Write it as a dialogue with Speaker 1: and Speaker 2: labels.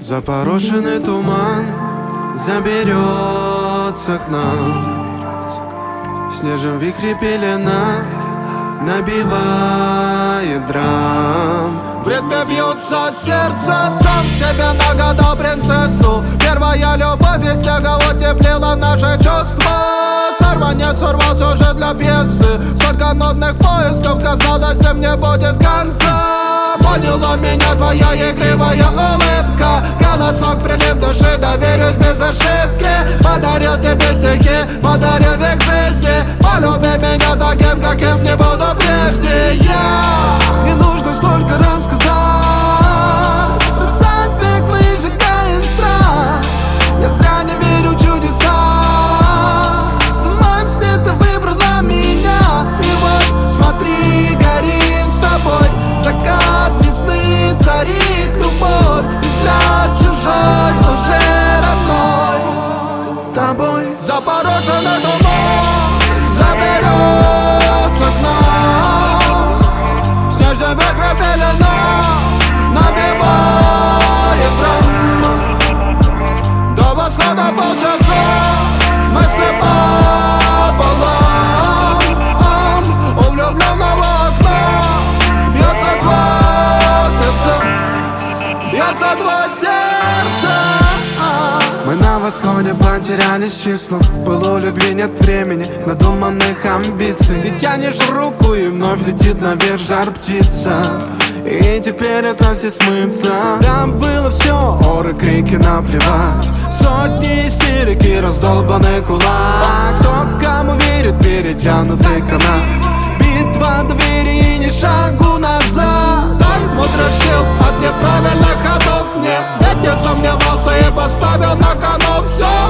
Speaker 1: Запорошенный туман заберется к нам. В снежном вихре пелена набивает драм.
Speaker 2: В ритме бьются сердце, сам себе нагадал принцессу. Первая любовь из снега утеплила наши чувства. Сорванец урвался уже для пьесы. Столько нудных поисков, казалось, им не будет конца. Поняла меня твоя игривая улыбка. Голосок, прилив души, доверюсь без ошибки. Подарил тебе стихи, подарил век жизни. Полюби меня таким, каким не буду прежде.
Speaker 1: Не нужно столько рассказать
Speaker 2: про запеклый сжигает страсть.
Speaker 1: Я зря не верю в чудеса.
Speaker 2: В моем сне ты выбрала меня.
Speaker 1: И вот смотри, горим с тобой.
Speaker 2: Закат весны царит любовь.
Speaker 1: И взгляд чужой уже родной. С тобой
Speaker 2: Запороженный туман заберется к нам. В снежном вихре пелена набивает драм. До восхода полчаса мысли пополам. У влюбленного окна бьется два сердца. Бьется два сердца.
Speaker 1: мы на восходе потерялись в числах. Было у любви нет времени, надуманных амбиций. Ты тянешь руку и вновь летит наверх жар птица. И теперь от нас не смыться. Там было все, оры, крики, наплевать. Сотни истерик и раздолбанный кулак. Кто кому верит, перетянутый канат. Битва двери и ни шагу назад.
Speaker 2: Дай мудрых сил от неправильных ходов мне. Ведь не сомневался и поставил на кону все.